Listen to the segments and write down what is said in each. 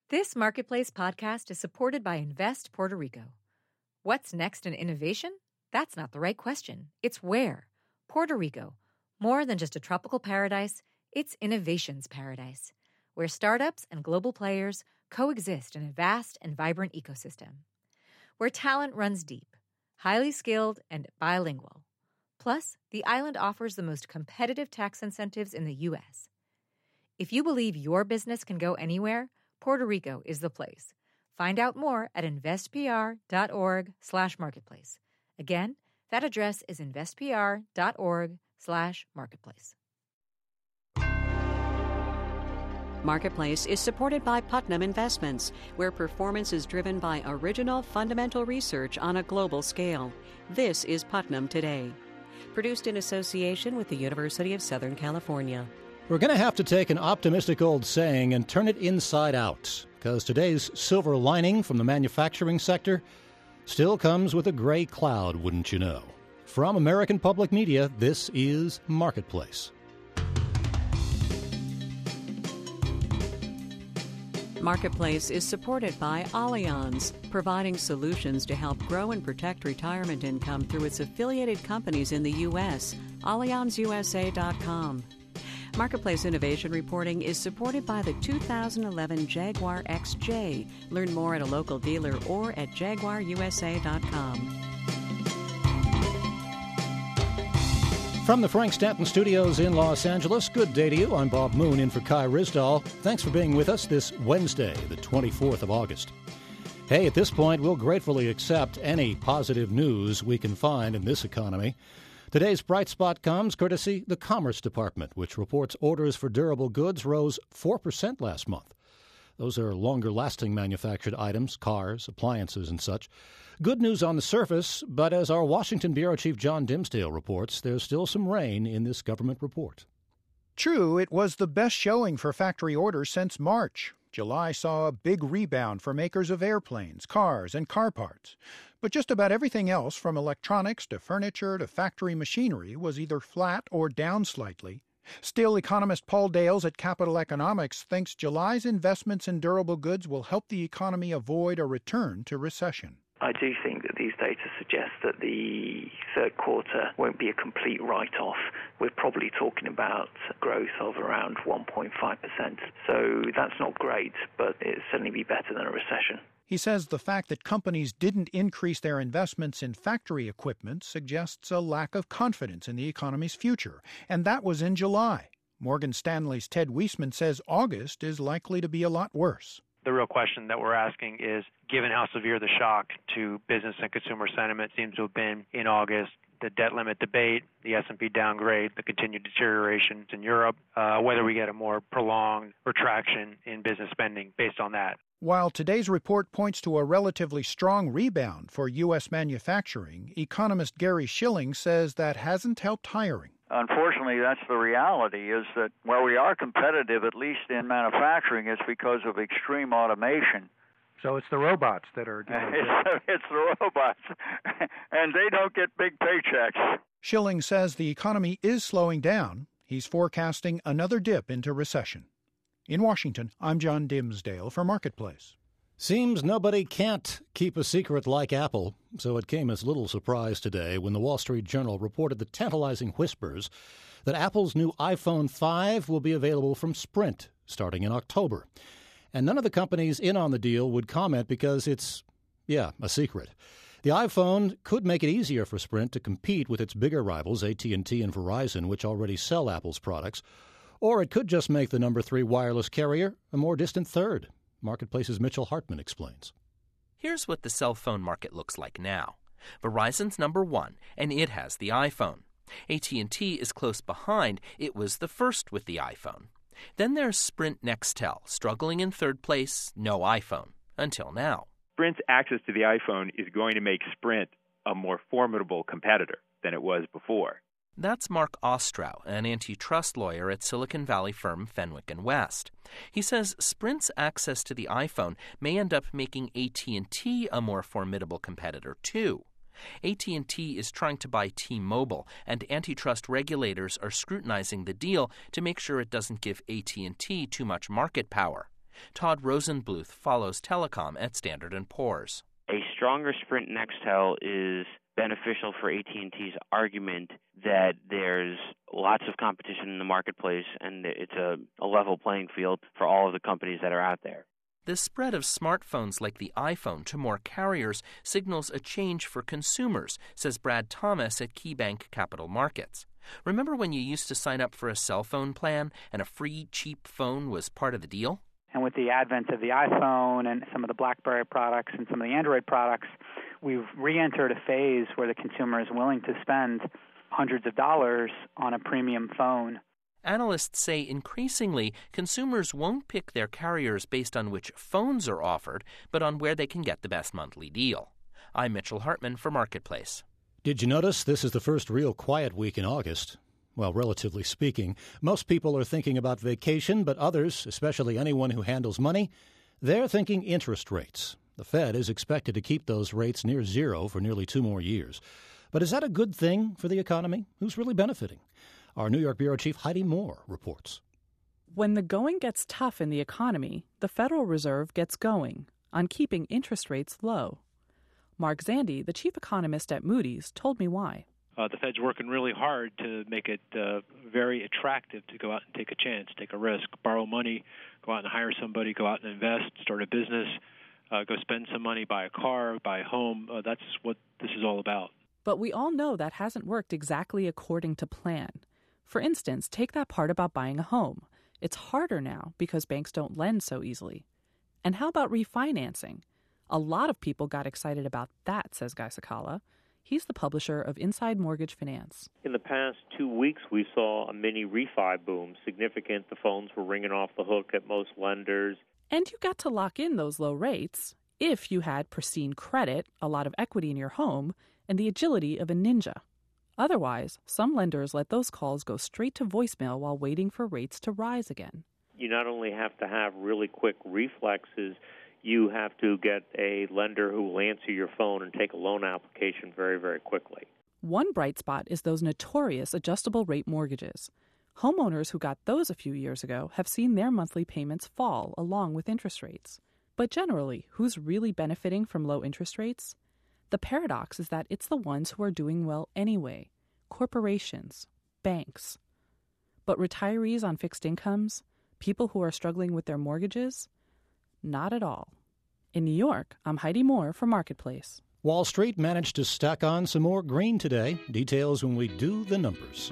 This Marketplace podcast is supported by Invest Puerto Rico. What's next in innovation? That's not the right question. It's where. Puerto Rico. More than just a tropical paradise, it's innovation's paradise, where startups and global players coexist in a vast and vibrant ecosystem. Where talent runs deep, highly skilled, and bilingual. Plus, the island offers the most competitive tax incentives in the U.S. If you believe your business can go anywhere, Puerto Rico is the place. Find out more at investpr.org/marketplace. Again, that address is investpr.org/marketplace. Marketplace is supported by Putnam Investments, where performance is driven by original fundamental research on a global scale. This is Putnam Today. Produced in association with the University of Southern California. We're going to have to take an optimistic old saying and turn it inside out, because today's silver lining from the manufacturing sector still comes with a gray cloud, wouldn't you know? From American Public Media, this is Marketplace. Marketplace is supported by Allianz, providing solutions to help grow and protect retirement income through its affiliated companies in the U.S., AllianzUSA.com. Marketplace Innovation Reporting is supported by the 2011 Jaguar XJ. Learn more at a local dealer or at JaguarUSA.com. From the Frank Stanton Studios in Los Angeles, good day to you. I'm Bob Moon in for Kai Ryssdal. Thanks for being with us this Wednesday, the 24th of August. Hey, at this point, we'll gratefully accept any positive news we can find in this economy. Today's bright spot comes courtesy the Commerce Department, which reports orders for durable goods rose 4% last month. Those are longer-lasting manufactured items, cars, appliances, and such. Good news on the surface, but as our Washington Bureau Chief John Dimsdale reports, there's still some rain in this government report. True, it was the best showing for factory orders since March. July saw a big rebound for makers of airplanes, cars, and car parts. But just about everything else, from electronics to furniture to factory machinery, was either flat or down slightly. Still, economist Paul Dales at Capital Economics thinks July's investments in durable goods will help the economy avoid a return to recession. I do think that these data suggest that the third quarter won't be a complete write-off. We're probably talking about growth of around 1.5%. So that's not great, but it'll certainly be better than a recession. He says the fact that companies didn't increase their investments in factory equipment suggests a lack of confidence in the economy's future, and that was in July. Morgan Stanley's Ted Weisman says August is likely to be a lot worse. The real question that we're asking is, given how severe the shock to business and consumer sentiment seems to have been in August, the debt limit debate, the S&P downgrade, the continued deterioration in Europe, whether we get a more prolonged retraction in business spending based on that. While today's report points to a relatively strong rebound for U.S. manufacturing, economist Gary Shilling says that hasn't helped hiring. Unfortunately, that's the reality, is that where we are competitive, at least in manufacturing, it's because of extreme automation. So it's the robots that are doing it. It's the robots, and they don't get big paychecks. Shilling says the economy is slowing down. He's forecasting another dip into recession. In Washington, I'm John Dimsdale for Marketplace. Seems nobody can't keep a secret like Apple, so it came as little surprise today when the Wall Street Journal reported the tantalizing whispers that Apple's new iPhone 5 will be available from Sprint starting in October. And none of the companies in on the deal would comment because it's, a secret. The iPhone could make it easier for Sprint to compete with its bigger rivals, AT&T and Verizon, which already sell Apple's products. Or it could just make the number 3 wireless carrier a more distant third. Marketplace's Mitchell Hartman explains. Here's what the cell phone market looks like now. Verizon's number 1, and it has the iPhone. AT&T is close behind. It was the first with the iPhone. Then there's Sprint Nextel, struggling in third place, no iPhone, until now. Sprint's access to the iPhone is going to make Sprint a more formidable competitor than it was before. That's Mark Ostrow, an antitrust lawyer at Silicon Valley firm Fenwick & West. He says Sprint's access to the iPhone may end up making AT&T a more formidable competitor, too. AT&T is trying to buy T-Mobile, and antitrust regulators are scrutinizing the deal to make sure it doesn't give AT&T too much market power. Todd Rosenbluth follows telecom at Standard & Poor's. A stronger Sprint Nextel is beneficial for AT&T's argument that there's lots of competition in the marketplace and it's a level playing field for all of the companies that are out there. The spread of smartphones like the iPhone to more carriers signals a change for consumers, says Brad Thomas at KeyBank Capital Markets. Remember when you used to sign up for a cell phone plan and a free, cheap phone was part of the deal? And with the advent of the iPhone and some of the BlackBerry products and some of the Android products, we've re-entered a phase where the consumer is willing to spend hundreds of dollars on a premium phone. Analysts say increasingly, consumers won't pick their carriers based on which phones are offered, but on where they can get the best monthly deal. I'm Mitchell Hartman for Marketplace. Did you notice this is the first real quiet week in August? Well, relatively speaking, most people are thinking about vacation, but others, especially anyone who handles money, they're thinking interest rates. The Fed is expected to keep those rates near zero for nearly 2 more years. But is that a good thing for the economy? Who's really benefiting? Our New York Bureau Chief Heidi Moore reports. When the going gets tough in the economy, the Federal Reserve gets going on keeping interest rates low. Mark Zandi, the chief economist at Moody's, told me why. The Fed's working really hard to make it very attractive to go out and take a chance, take a risk, borrow money, go out and hire somebody, go out and invest, start a business, go spend some money, buy a car, buy a home. That's what this is all about. But we all know that hasn't worked exactly according to plan. For instance, take that part about buying a home. It's harder now because banks don't lend so easily. And how about refinancing? A lot of people got excited about that, says Guy Sakala. He's the publisher of Inside Mortgage Finance. In the past 2 weeks, we saw a mini refi boom. Significant. The phones were ringing off the hook at most lenders. And you got to lock in those low rates if you had pristine credit, a lot of equity in your home, and the agility of a ninja. Otherwise, some lenders let those calls go straight to voicemail while waiting for rates to rise again. You not only have to have really quick reflexes, you have to get a lender who will answer your phone and take a loan application very, very quickly. One bright spot is those notorious adjustable rate mortgages. Homeowners who got those a few years ago have seen their monthly payments fall along with interest rates. But generally, who's really benefiting from low interest rates? The paradox is that it's the ones who are doing well anyway, corporations, banks. But retirees on fixed incomes, people who are struggling with their mortgages, not at all. In New York, I'm Heidi Moore for Marketplace. Wall Street managed to stack on some more green today. Details when we do the numbers.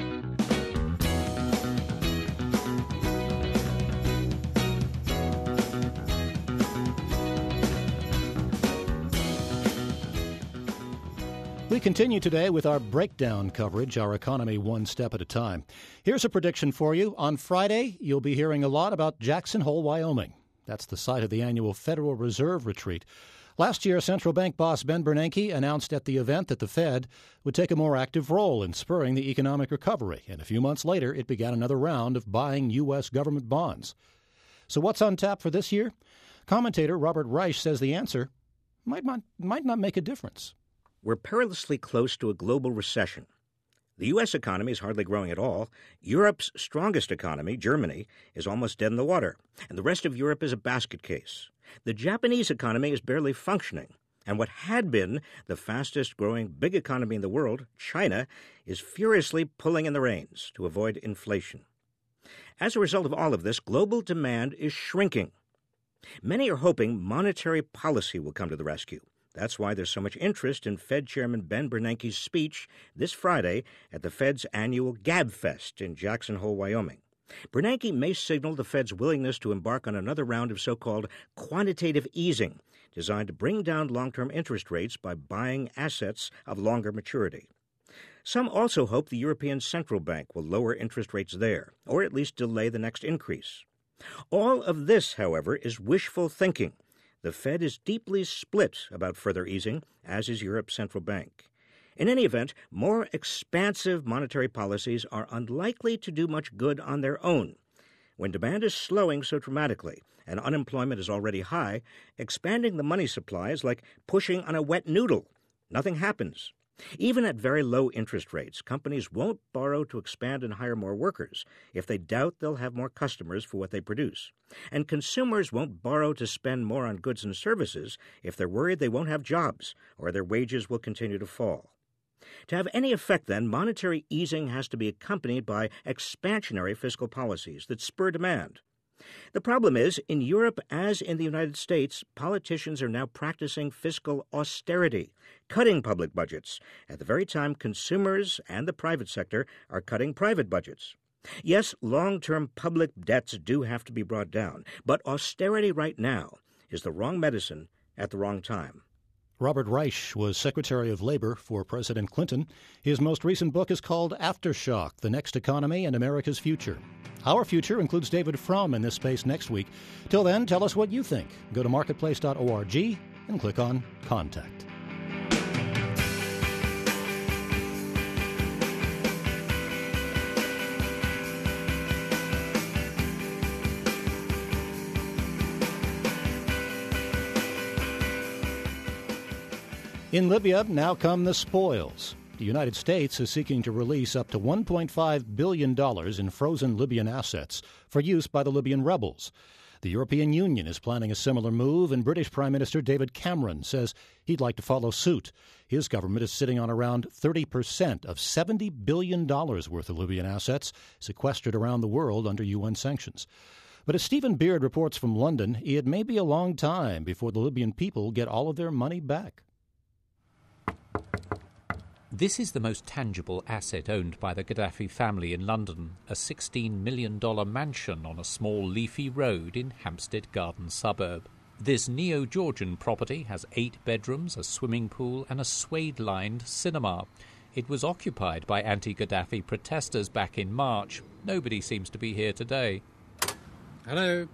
We continue today with our breakdown coverage, our economy one step at a time. Here's a prediction for you. On Friday, you'll be hearing a lot about Jackson Hole, Wyoming. That's the site of the annual Federal Reserve retreat. Last year, central bank boss Ben Bernanke announced at the event that the Fed would take a more active role in spurring the economic recovery. And a few months later, it began another round of buying U.S. government bonds. So what's on tap for this year? Commentator Robert Reich says the answer might not make a difference. We're perilously close to a global recession. The U.S. economy is hardly growing at all. Europe's strongest economy, Germany, is almost dead in the water, and the rest of Europe is a basket case. The Japanese economy is barely functioning, and what had been the fastest-growing big economy in the world, China, is furiously pulling in the reins to avoid inflation. As a result of all of this, global demand is shrinking. Many are hoping monetary policy will come to the rescue. That's why there's so much interest in Fed Chairman Ben Bernanke's speech this Friday at the Fed's annual GabFest in Jackson Hole, Wyoming. Bernanke may signal the Fed's willingness to embark on another round of so-called quantitative easing, designed to bring down long-term interest rates by buying assets of longer maturity. Some also hope the European Central Bank will lower interest rates there, or at least delay the next increase. All of this, however, is wishful thinking. The Fed is deeply split about further easing, as is Europe's central bank. In any event, more expansive monetary policies are unlikely to do much good on their own. When demand is slowing so dramatically and unemployment is already high, expanding the money supply is like pushing on a wet noodle. Nothing happens. Even at very low interest rates, companies won't borrow to expand and hire more workers if they doubt they'll have more customers for what they produce. And consumers won't borrow to spend more on goods and services if they're worried they won't have jobs or their wages will continue to fall. To have any effect, then, monetary easing has to be accompanied by expansionary fiscal policies that spur demand. The problem is, in Europe as in the United States, politicians are now practicing fiscal austerity, cutting public budgets, at the very time consumers and the private sector are cutting private budgets. Yes, long-term public debts do have to be brought down, but austerity right now is the wrong medicine at the wrong time. Robert Reich was Secretary of Labor for President Clinton. His most recent book is called Aftershock, The Next Economy and America's Future. Our future includes David Frum in this space next week. Till then, tell us what you think. Go to marketplace.org and click on Contact. In Libya, now come the spoils. The United States is seeking to release up to $1.5 billion in frozen Libyan assets for use by the Libyan rebels. The European Union is planning a similar move, and British Prime Minister David Cameron says he'd like to follow suit. His government is sitting on around 30% of $70 billion worth of Libyan assets sequestered around the world under UN sanctions. But as Stephen Beard reports from London, it may be a long time before the Libyan people get all of their money back. This is the most tangible asset owned by the Gaddafi family in London, a $16 million mansion on a small leafy road in Hampstead Garden suburb. This neo-Georgian property has 8 bedrooms, a swimming pool and a suede-lined cinema. It was occupied by anti-Gaddafi protesters back in March. Nobody seems to be here today. Hello?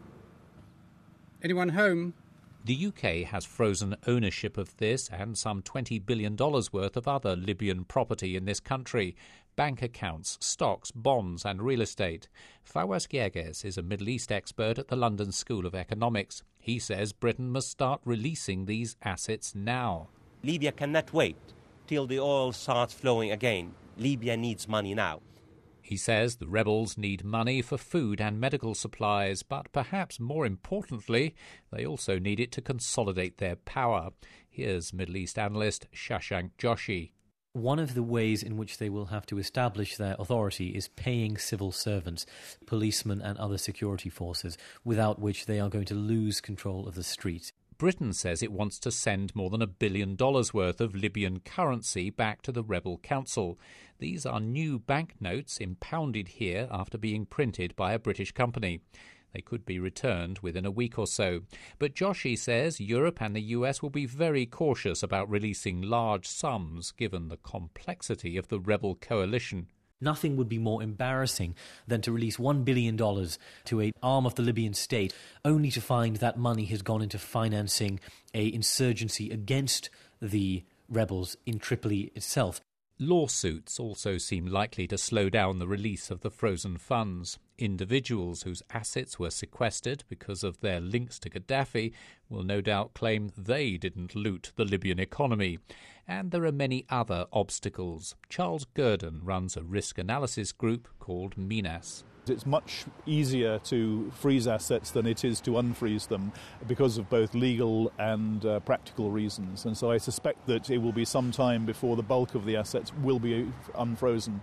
Anyone home? The UK has frozen ownership of this and some $20 billion worth of other Libyan property in this country, bank accounts, stocks, bonds and real estate. Fawaz Gerges is a Middle East expert at the London School of Economics. He says Britain must start releasing these assets now. Libya cannot wait till the oil starts flowing again. Libya needs money now. He says the rebels need money for food and medical supplies, but perhaps more importantly, they also need it to consolidate their power. Here's Middle East analyst Shashank Joshi. One of the ways in which they will have to establish their authority is paying civil servants, policemen and other security forces, without which they are going to lose control of the street. Britain says it wants to send more than $1 billion worth of Libyan currency back to the rebel council. These are new banknotes impounded here after being printed by a British company. They could be returned within a week or so. But Joshi says Europe and the US will be very cautious about releasing large sums given the complexity of the rebel coalition. Nothing would be more embarrassing than to release $1 billion to an arm of the Libyan state, only to find that money has gone into financing an insurgency against the rebels in Tripoli itself. Lawsuits also seem likely to slow down the release of the frozen funds. Individuals whose assets were sequestered because of their links to Gaddafi will no doubt claim they didn't loot the Libyan economy. And there are many other obstacles. Charles Gurdon runs a risk analysis group called Minas. It's much easier to freeze assets than it is to unfreeze them because of both legal and practical reasons. And so I suspect that it will be some time before the bulk of the assets will be unfrozen.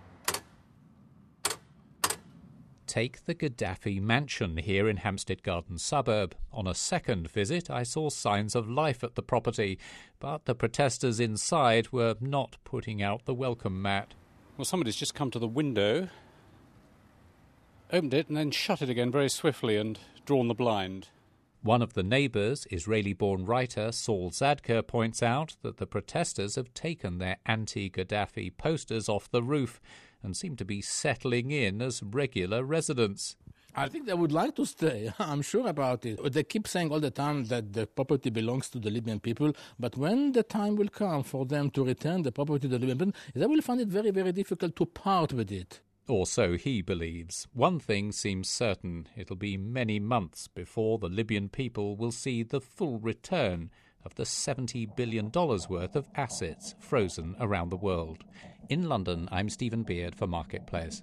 Take the Gaddafi mansion here in Hampstead Garden suburb. On a second visit, I saw signs of life at the property, but the protesters inside were not putting out the welcome mat. Well, somebody's just come to the window, opened it and then shut it again very swiftly and drawn the blind. One of the neighbours, Israeli-born writer Saul Zadka, points out that the protesters have taken their anti-Gaddafi posters off the roof and seem to be settling in as regular residents. I think they would like to stay. I'm sure about it. They keep saying all the time that the property belongs to the Libyan people, but when the time will come for them to return the property to the Libyan people, they will find it very, very difficult to part with it. Or so he believes. One thing seems certain. It'll be many months before the Libyan people will see the full return of the $70 billion worth of assets frozen around the world. In London, I'm Stephen Beard for Marketplace.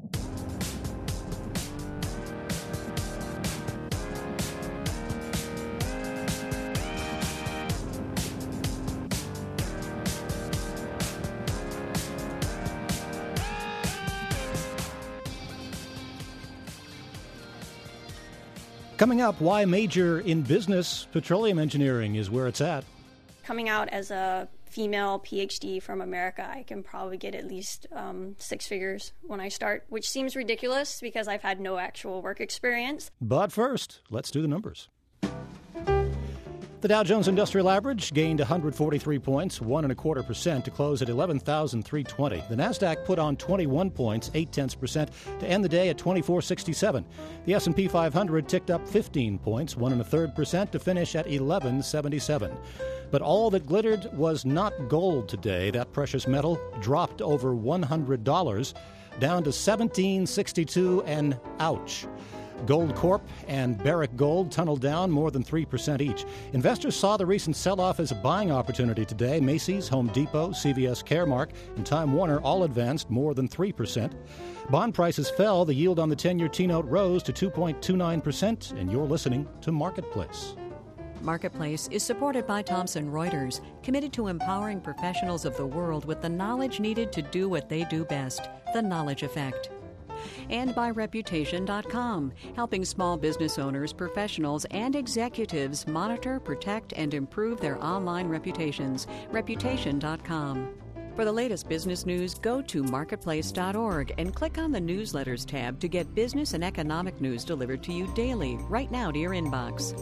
Coming up, why major in business petroleum engineering is where it's at. Coming out as a female PhD from America, I can probably get at least 6 figures when I start, which seems ridiculous because I've had no actual work experience. But first, let's do the numbers. The Dow Jones Industrial Average gained 143 points, 1.25% to close at 11,320. The Nasdaq put on 21 points, 0.8% to end the day at 2467. The S&P 500 ticked up 15 points, 1.33% to finish at 1177. But all that glittered was not gold today. That precious metal dropped over $100, down to $17.62, and ouch. Gold Corp and Barrick Gold tunneled down more than 3% each. Investors saw the recent sell-off as a buying opportunity today. Macy's, Home Depot, CVS Caremark, and Time Warner all advanced more than 3%. Bond prices fell. The yield on the 10-year T-note rose to 2.29%, and you're listening to Marketplace. Marketplace is supported by Thomson Reuters, committed to empowering professionals of the world with the knowledge needed to do what they do best, the knowledge effect. And by Reputation.com, helping small business owners, professionals, and executives monitor, protect, and improve their online reputations. Reputation.com. For the latest business news, go to marketplace.org and click on the Newsletters tab to get business and economic news delivered to you daily, right now to your inbox.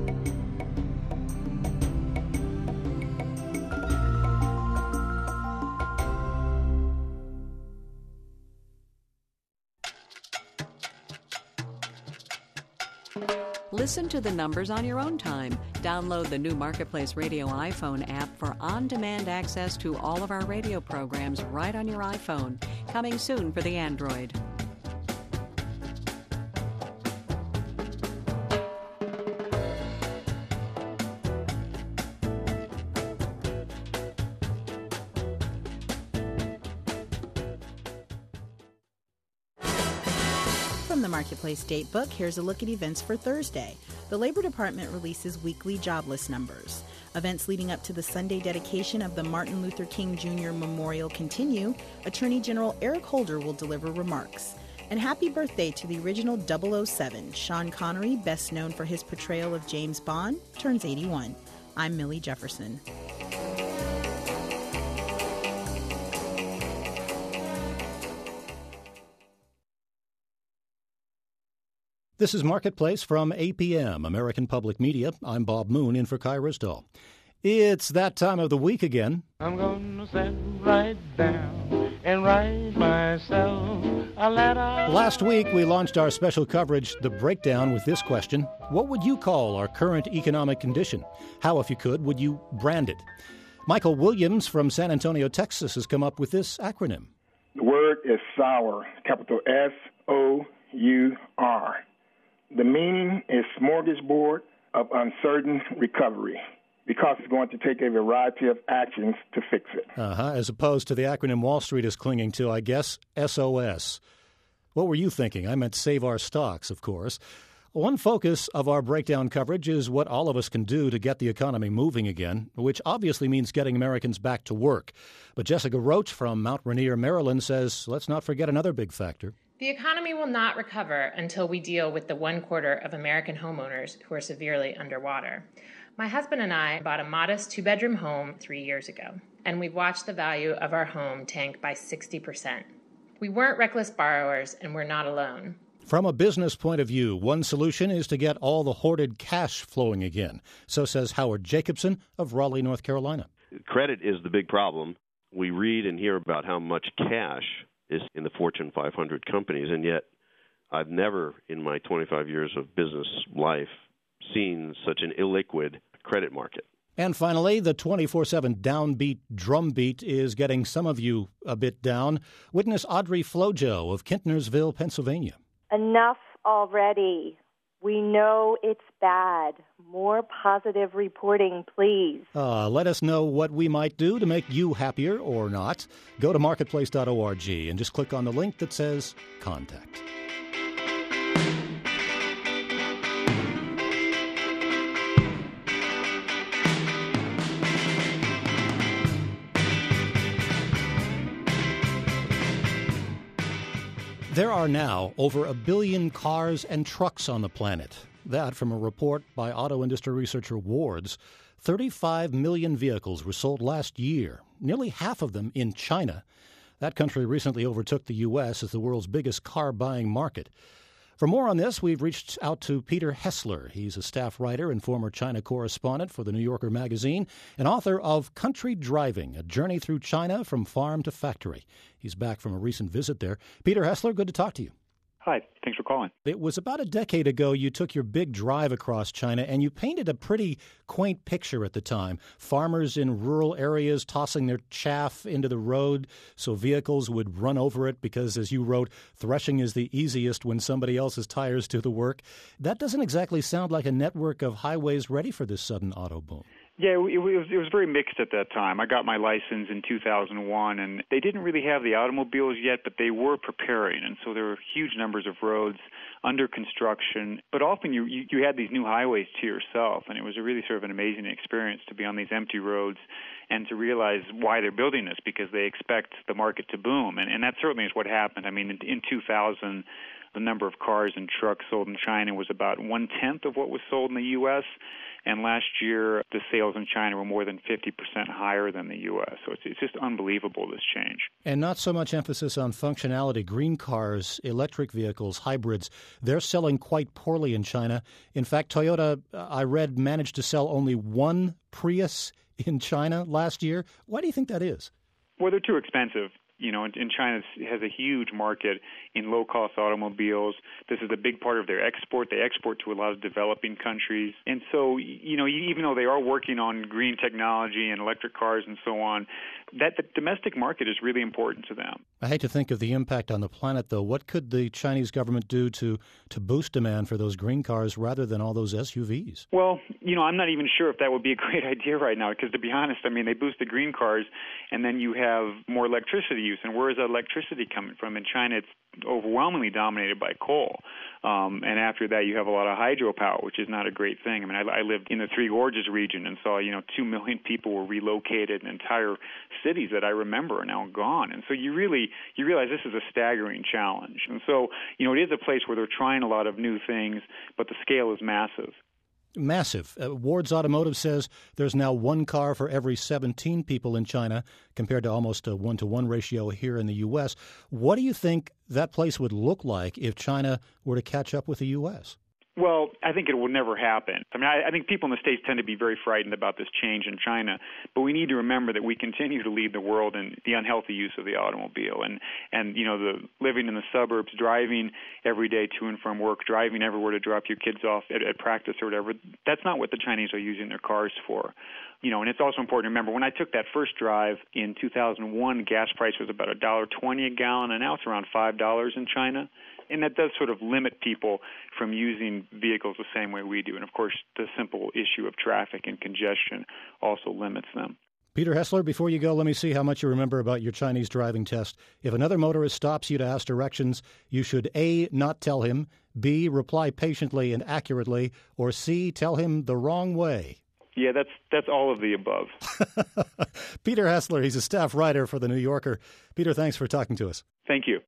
Listen to the numbers on your own time. Download the new Marketplace Radio iPhone app for on-demand access to all of our radio programs right on your iPhone. Coming soon for the Android. From the Marketplace Datebook, here's a look at events for Thursday. The Labor Department releases weekly jobless numbers. Events leading up to the Sunday dedication of the Martin Luther King Jr. Memorial continue. Attorney General Eric Holder will deliver remarks. And happy birthday to the original 007. Sean Connery, best known for his portrayal of James Bond, turns 81. I'm Millie Jefferson. This is Marketplace from APM, American Public Media. I'm Bob Moon in for Kai Risdahl. It's that time of the week again. I'm going to sit right down and write myself a letter. Last week, we launched our special coverage, The Breakdown, with this question. What would you call our current economic condition? How, if you could, would you brand it? Michael Williams from San Antonio, Texas, has come up with this acronym. The word is SOUR, capital S-O-U-R. The meaning is smorgasbord of uncertain recovery, because it's going to take a variety of actions to fix it. As opposed to the acronym Wall Street is clinging to, I guess, SOS. What were you thinking? I meant save our stocks, of course. One focus of our breakdown coverage is what all of us can do to get the economy moving again, which obviously means getting Americans back to work. But Jessica Roach from Mount Rainier, Maryland, says let's not forget another big factor. The economy will not recover until we deal with the 1/4 of American homeowners who are severely underwater. My husband and I bought a modest 2-bedroom home 3 years ago, and we've watched the value of our home tank by 60%. We weren't reckless borrowers, and we're not alone. From a business point of view, one solution is to get all the hoarded cash flowing again. So says Howard Jacobson of Raleigh, North Carolina. Credit is the big problem. We read and hear about how much cash is in the Fortune 500 companies, and yet I've never in my 25 years of business life seen such an illiquid credit market. And finally, the 24/7 downbeat drumbeat is getting some of you a bit down. Witness Audrey Flojo of Kintnersville, Pennsylvania. Enough already. We know it's bad. More positive reporting, please. Let us know what we might do to make you happier or not. Go to marketplace.org and just click on the link that says Contact. There are now over 1 billion cars and trucks on the planet. That from a report by auto industry researcher Wards. 35 million vehicles were sold last year, nearly half of them in China. That country recently overtook the U.S. as the world's biggest car-buying market. For more on this, we've reached out to Peter Hessler. He's a staff writer and former China correspondent for the New Yorker magazine and author of Country Driving, A Journey Through China from Farm to Factory. He's back from a recent visit there. Peter Hessler, good to talk to you. Hi, thanks for calling. It was about a decade ago you took your big drive across China, and you painted a pretty quaint picture at the time. Farmers in rural areas tossing their chaff into the road so vehicles would run over it because, as you wrote, threshing is the easiest when somebody else's tires do the work. That doesn't exactly sound like a network of highways ready for this sudden auto boom. Yeah, it was very mixed at that time. I got my license in 2001, and they didn't really have the automobiles yet, but they were preparing, and so there were huge numbers of roads under construction. But often you had these new highways to yourself, and it was a really sort of an amazing experience to be on these empty roads and to realize why they're building this, because they expect the market to boom, and that certainly is what happened. I mean, in 2000, the number of cars and trucks sold in China was about 1/10 of what was sold in the U.S., and last year, the sales in China were more than 50% higher than the U.S. So it's just unbelievable, this change. And not so much emphasis on functionality. Green cars, electric vehicles, hybrids, they're selling quite poorly in China. In fact, Toyota, I read, managed to sell only one Prius in China last year. Why do you think that is? Well, they're too expensive. You know, and China has a huge market in low-cost automobiles. This is a big part of their export. They export to a lot of developing countries. And so, you know, even though they are working on green technology and electric cars and so on, that the domestic market is really important to them. I hate to think of the impact on the planet, though. What could the Chinese government do to boost demand for those green cars rather than all those SUVs? Well, you know, I'm not even sure if that would be a great idea right now, because to be honest, I mean, they boost the green cars, and then you have more electricity use. And where is that electricity coming from? In China, it's overwhelmingly dominated by coal. And after that, you have a lot of hydropower, which is not a great thing. I mean, I lived in the Three Gorges region and saw, 2 million people were relocated, and entire cities that I remember are now gone. And so you realize this is a staggering challenge. And so, it is a place where they're trying a lot of new things, but the scale is massive. Massive. Wards Automotive says there's now one car for every 17 people in China, compared to almost a 1-to-1 ratio here in the U.S. What do you think that place would look like if China were to catch up with the U.S.? Well, I think it will never happen. I mean, I think people in the States tend to be very frightened about this change in China, but we need to remember that we continue to lead the world in the unhealthy use of the automobile. And the living in the suburbs, driving every day to and from work, driving everywhere to drop your kids off at practice or whatever, that's not what the Chinese are using their cars for. And it's also important to remember, when I took that first drive in 2001, gas price was about $1.20 a gallon, and now it's around $5 in China. And that does sort of limit people from using vehicles the same way we do. And, of course, the simple issue of traffic and congestion also limits them. Peter Hessler, before you go, let me see how much you remember about your Chinese driving test. If another motorist stops you to ask directions, you should A, not tell him, B, reply patiently and accurately, or C, tell him the wrong way. Yeah, that's all of the above. Peter Hessler, he's a staff writer for The New Yorker. Peter, thanks for talking to us. Thank you.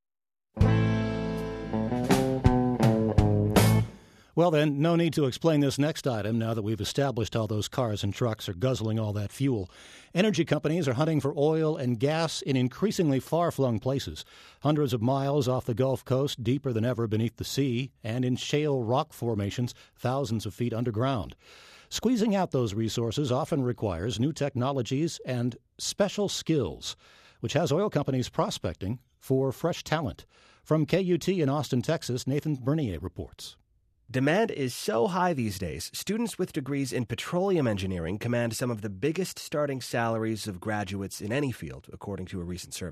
Well, then, no need to explain this next item now that we've established how those cars and trucks are guzzling all that fuel. Energy companies are hunting for oil and gas in increasingly far-flung places, hundreds of miles off the Gulf Coast, deeper than ever beneath the sea, and in shale rock formations thousands of feet underground. Squeezing out those resources often requires new technologies and special skills, which has oil companies prospecting for fresh talent. From KUT in Austin, Texas, Nathan Bernier reports. Demand is so high these days, students with degrees in petroleum engineering command some of the biggest starting salaries of graduates in any field, according to a recent survey.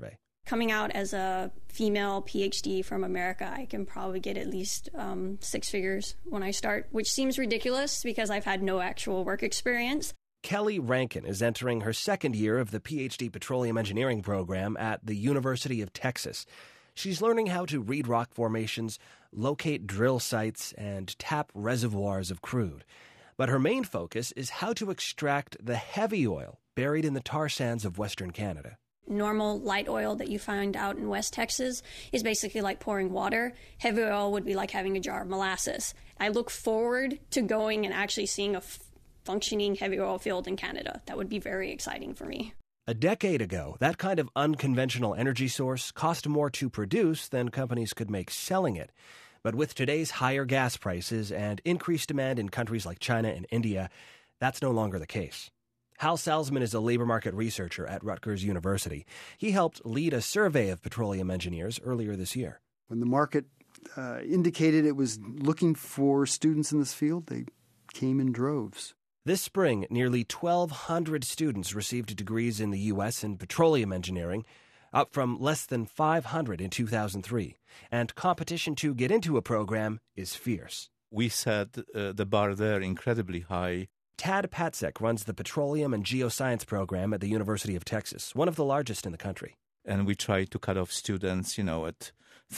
Coming out as a female PhD from America, I can probably get at least 6 figures when I start, which seems ridiculous because I've had no actual work experience. Kelly Rankin is entering her second year of the PhD Petroleum Engineering program at the University of Texas. She's learning how to read rock formations, locate drill sites, and tap reservoirs of crude. But her main focus is how to extract the heavy oil buried in the tar sands of Western Canada. Normal light oil that you find out in West Texas is basically like pouring water. Heavy oil would be like having a jar of molasses. I look forward to going and actually seeing a functioning heavy oil field in Canada. That would be very exciting for me. A decade ago, that kind of unconventional energy source cost more to produce than companies could make selling it. But with today's higher gas prices and increased demand in countries like China and India, that's no longer the case. Hal Salzman is a labor market researcher at Rutgers University. He helped lead a survey of petroleum engineers earlier this year. When the market indicated it was looking for students in this field, they came in droves. This spring, nearly 1,200 students received degrees in the U.S. in petroleum engineering, up from less than 500 in 2003. And competition to get into a program is fierce. We set the bar there incredibly high. Tad Patzek runs the Petroleum and Geoscience program at the University of Texas, one of the largest in the country. And we try to cut off students, at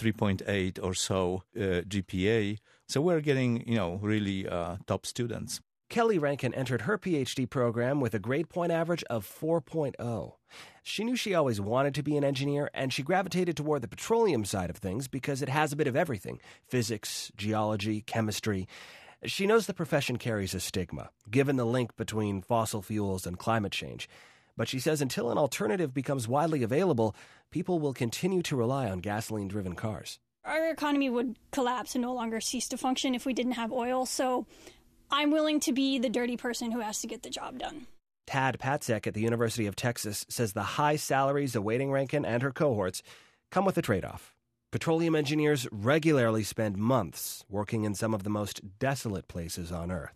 3.8 or so GPA. So we're getting, really top students. Kelly Rankin entered her PhD program with a grade point average of 4.0. She knew she always wanted to be an engineer, and she gravitated toward the petroleum side of things because it has a bit of everything: physics, geology, chemistry. She knows the profession carries a stigma, given the link between fossil fuels and climate change. But she says until an alternative becomes widely available, people will continue to rely on gasoline-driven cars. Our economy would collapse and no longer cease to function if we didn't have oil, so I'm willing to be the dirty person who has to get the job done. Tad Patzek at the University of Texas says the high salaries awaiting Rankin and her cohorts come with a trade-off. Petroleum engineers regularly spend months working in some of the most desolate places on Earth.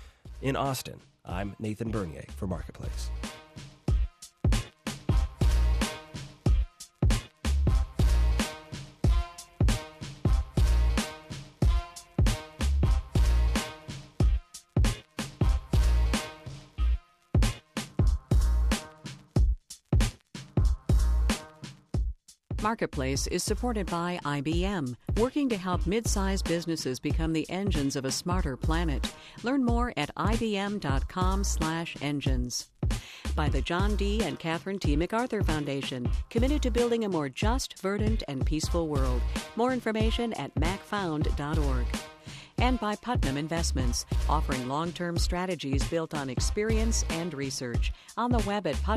In Austin, I'm Nathan Bernier for Marketplace. Marketplace is supported by IBM, working to help mid-sized businesses become the engines of a smarter planet. Learn more at ibm.com/engines. By the John D. and Catherine T. MacArthur Foundation, committed to building a more just, verdant, and peaceful world. More information at macfound.org. And by Putnam Investments, offering long-term strategies built on experience and research. On the web at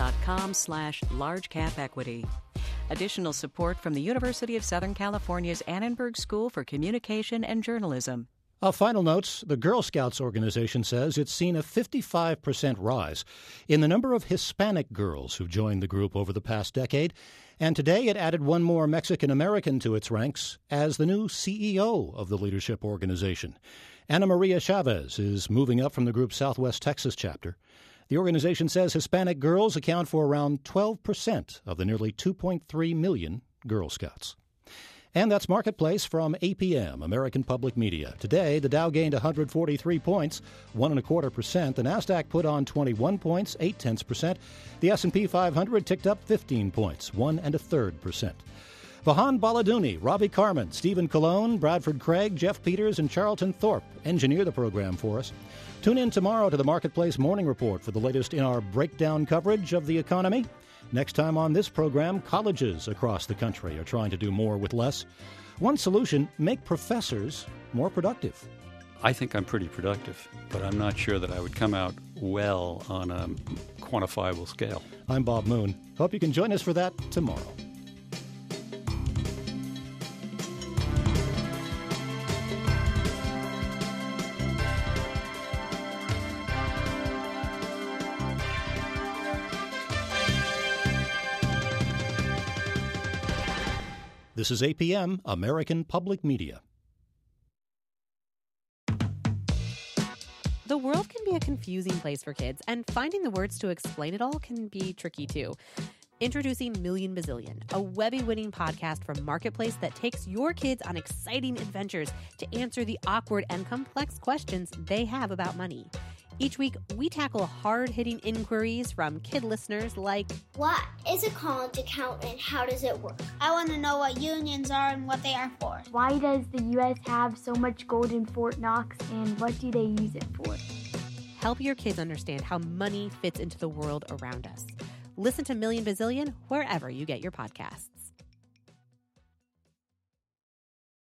putnam.com/large-cap-equity. Additional support from the University of Southern California's Annenberg School for Communication and Journalism. A final note, the Girl Scouts organization says it's seen a 55% rise in the number of Hispanic girls who've joined the group over the past decade, and today it added one more Mexican-American to its ranks as the new CEO of the leadership organization. Ana Maria Chavez is moving up from the group's Southwest Texas chapter. The organization says Hispanic girls account for around 12% of the nearly 2.3 million Girl Scouts. And that's Marketplace from APM, American Public Media. Today, the Dow gained 143 points, 1.25%. The Nasdaq put on 21 points, 0.8%. The S&P 500 ticked up 15 points, 1.33%. Vahan Baladouni, Ravi Carmen, Stephen Colon, Bradford Craig, Jeff Peters, and Charlton Thorpe engineer the program for us. Tune in tomorrow to the Marketplace Morning Report for the latest in our breakdown coverage of the economy. Next time on this program, colleges across the country are trying to do more with less. One solution, make professors more productive. I think I'm pretty productive, but I'm not sure that I would come out well on a quantifiable scale. I'm Bob Moon. Hope you can join us for that tomorrow. This is APM, American Public Media. The world can be a confusing place for kids, and finding the words to explain it all can be tricky too. Introducing Million Bazillion, a Webby-winning podcast from Marketplace that takes your kids on exciting adventures to answer the awkward and complex questions they have about money. Each week, we tackle hard-hitting inquiries from kid listeners like, what is a college account and how does it work? I want to know what unions are and what they are for. Why does the U.S. have so much gold in Fort Knox and what do they use it for? Help your kids understand how money fits into the world around us. Listen to Million Bazillion wherever you get your podcasts.